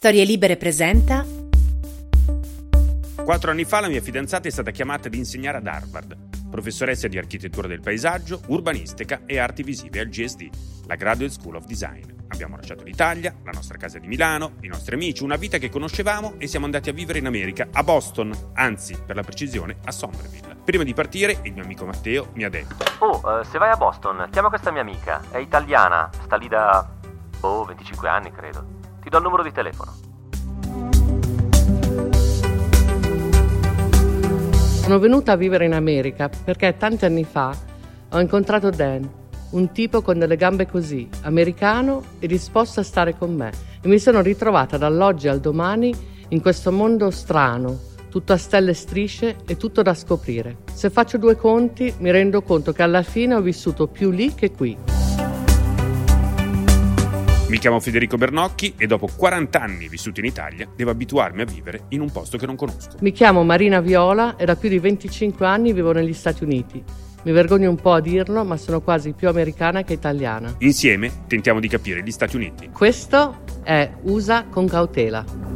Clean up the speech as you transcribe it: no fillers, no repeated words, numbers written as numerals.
Storie Libere presenta. 4 anni fa la mia fidanzata è stata chiamata ad insegnare ad Harvard, professoressa di architettura del paesaggio, urbanistica e arti visive al GSD, la Graduate School of Design. Abbiamo lasciato l'Italia, la nostra casa di Milano, i nostri amici, una vita che conoscevamo e siamo andati a vivere in America, a Boston, anzi, per la precisione, a Somerville. Prima di partire, il mio amico Matteo mi ha detto: se vai a Boston, chiama questa mia amica, è italiana, sta lì da 25 anni credo. Ti do il numero di telefono. Sono venuta a vivere in America perché tanti anni fa ho incontrato Dan, un tipo con delle gambe così, americano e disposto a stare con me. E mi sono ritrovata dall'oggi al domani in questo mondo strano, tutto a stelle e strisce e tutto da scoprire. Se faccio due conti mi rendo conto che alla fine ho vissuto più lì che qui. Mi chiamo Federico Bernocchi e dopo 40 anni vissuti in Italia devo abituarmi a vivere in un posto che non conosco. Mi chiamo Marina Viola e da più di 25 anni vivo negli Stati Uniti. Mi vergogno un po' a dirlo, ma sono quasi più americana che italiana. Insieme tentiamo di capire gli Stati Uniti. Questo è USA con cautela.